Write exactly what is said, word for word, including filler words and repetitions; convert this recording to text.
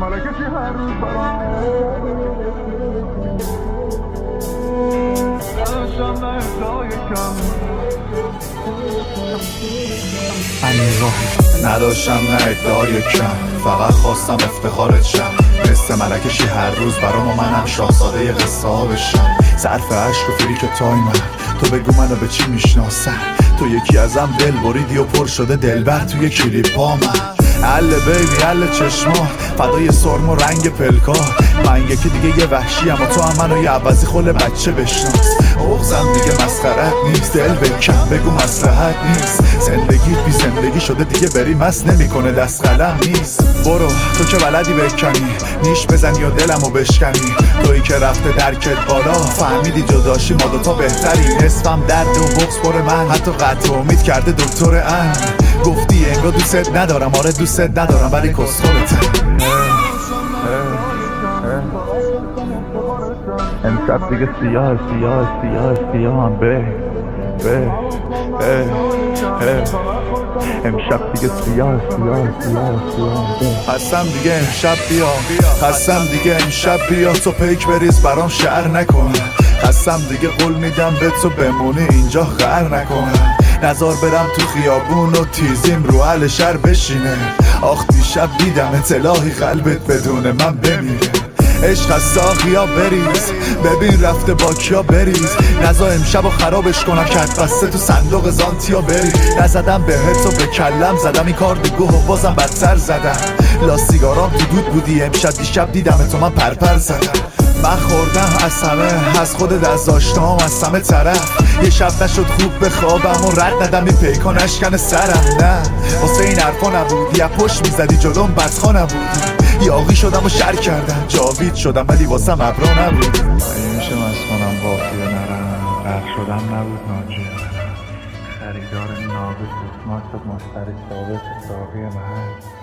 ملکشی هر روز برام نداشتم نه ادعای کم نداشتم نه ادعای کم، فقط خواستم افتخارت شم. مثل ملکشی هر روز برام و منم شاهزاده ی قصه ها بشم. صرف عشق و فریک تایمم، تو بگو منو به چی میشناسن. تو یکی ازم دل بریدی و پر شده دلبر توی کلیپ ها من. اله بیبی اله چشما فدای سرم و رنگ پلکا. من یکی دیگه یه وحشی اما تو هم منو یه عوضی خل بچه بشناس. اغزم دیگه مسخرت نیست، دل بکن بگو مصلحت نیست. زندگیت بی زندگی شده دیگه بری مست نمیکنه، دست قلم نیست. برو تو که بلدی بکنی، نیش بزنی یا دلمو بشکنی. تویی که رفته درکت بالا، فهمیدی جداشی ما دوتا بهتری. نصفم درد و بغض پر من، حتی قطع امید کرده دکتر ان. گفتی انگار دوست ندارم، آره دوست ندارم ولی کسخلته. امشب دیگه سیاه سیاه سیاه سیاه هم به به امشب دیگه سیاه سیاه سیاه سیاه هستم دیگه امشب بیا، هستم دیگه امشب بیا. تو پیک بریز برام شعر نکن. هستم دیگه قول میدم به تو بمونی اینجا خر نکنم. نزار برم تو خیابون و تیزیم رو اهل شهر بشینه. آخ دیشب دیدم اطلاعی قلبت بدون من بمیره. عشق از ساقیا بریز، ببین رفته با کیا بریز. نزا امشب و خرابش کنم کت بسته تو صندوق زانتیا بری. نزدم بهت و به کلم زدم این کار دیگه و بازم بدتر زدم. لا سیگارام تو دود بودی امشب، دیشب دیدم تو من پرپر زدم. من خوردم از همه، از خودت از آشنام از همه طرف. یه شب نشد خوب بخوابم و رد ندم این پیکا نشکن سرم. نه واسه این حرفا نبود، یه پشت میزدی جلوم بدخوا نبود. یاغی شدم و شر کردم، جاوید شدم ولی واسم ابرا نبود. این میشه مست کنم قافیه نرم، غرق شدم نبود ناجیه نرم. خریدار ناقص اسمات شد مشتری ثابت ساقی من.